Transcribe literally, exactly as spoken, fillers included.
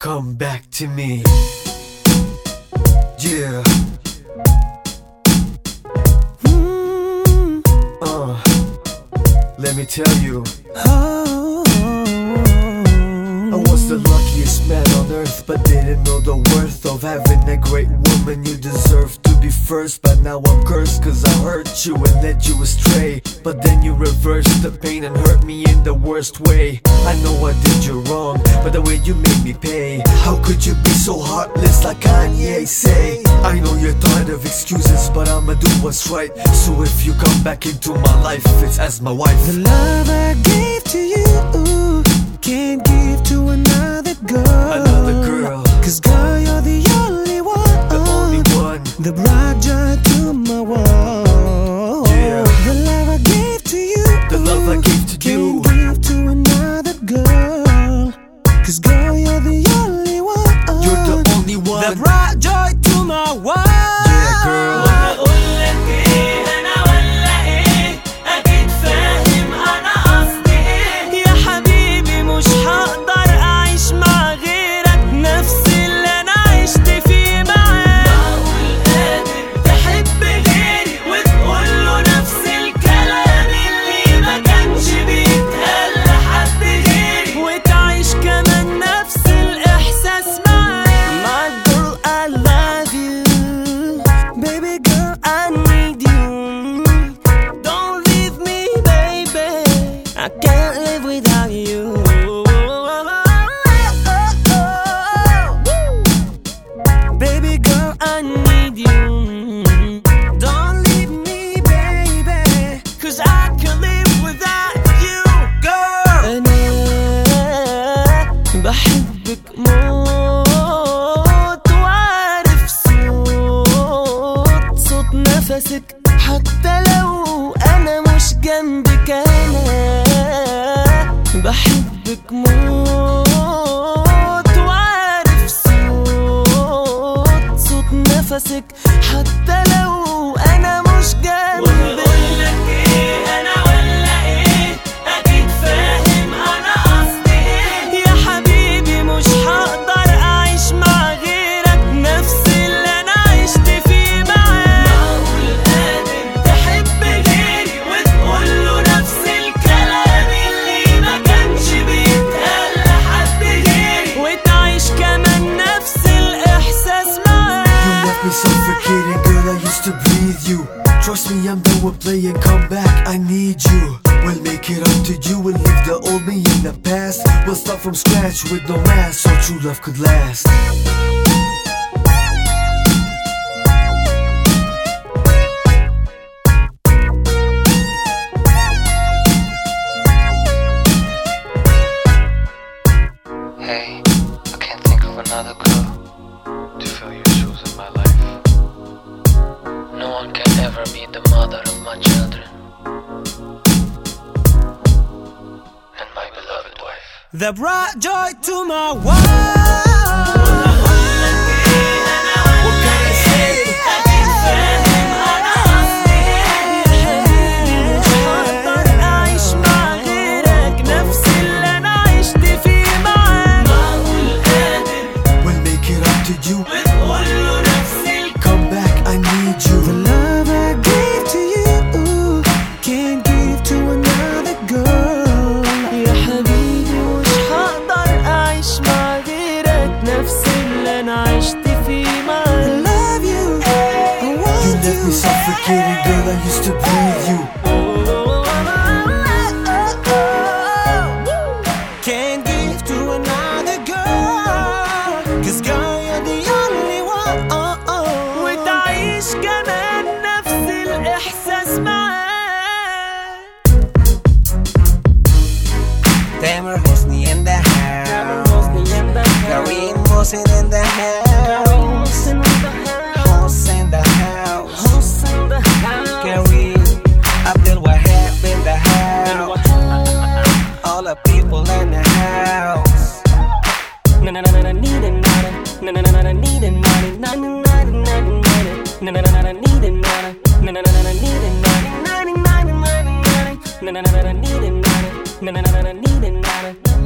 come back to me. Yeah. Mm. Uh, let me tell you, oh, I was the luckiest man on earth, but didn't know the worth of having a great woman. You deserve to be first, but now I'm cursed, cause I hurt you and led you astray. But then you reversed the pain and hurt me in the worst way. I know I did you wrong, but the way you made me pay. How could you be so heartless like Kanye say? I know you're tired of excuses, but I'ma do what's right. So if you come back into my life, it's as my wife. The love I gave to you can't give to another girl. Another girl. Cause girl, you're the only one. The only one. The bright joy to my world. Yeah. The love I gave to you, the love I gave to you, can't give to another girl. Cause girl, you're the only one. You're the only one. The bright joy to my world. Yeah, girl. I can't live without you. Baby girl, I need you. Don't leave me, baby, cause I can't live without you, girl. أنا بحبك موت، وعارف صوت صوت نفسك حتى لو أنا مش جنبك. أنا بحبك موت، وعارف صوت صوت نفسك حتى لو أنا مش جنبك. وبقولك إيه أنا ولا إيه، أكيد فاهم أنا قصدي إيه. يا حبيبي مش هقدر أعيش مع غيرك نفس اللي أنا عشت فيه معاك. معقول قادر تحب غيري وتقوله نفس الكلام اللي ما كانش بيتقال لحد غيري، وتعيش كمان نفس الإحساس معاك. You left me suffocating, girl, I used to breathe you. Trust me, I'm done with playing, come back, I need you. We'll make it up to you and leave the old me in the past. We'll start from scratch with no mask, so true love could last. Hey, I can't think of another girl to fill your shoes in my life. No one can ever be the mother of my children and my beloved wife. The bright joy to my world. Suffocating, girl, I used to breathe you. Can't give to another girl, cause girl, you're the only one. وتعيش كمان نفس الإحساس معاك. Tamer Hosni in the house. Kareem Mohsin in the house. House in the house. Kareem Abdul Wahab in the house. All the people in the house. Na na na na need it, na na na na need it, na na na na na na na need it, na na na na need it, na na na na need it, na na na na need it, na na na na need it, na